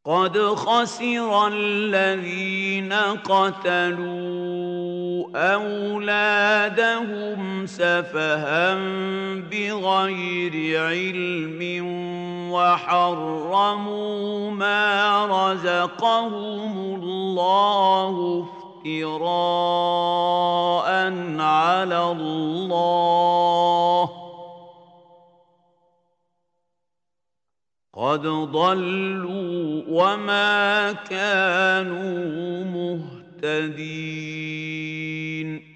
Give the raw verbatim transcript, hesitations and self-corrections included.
قد خسر الذين قتلوا أولادهم سفها بغير علم وحرموا ما رزقهم الله افتراء على الله قد ضلوا وما كانوا مهتدين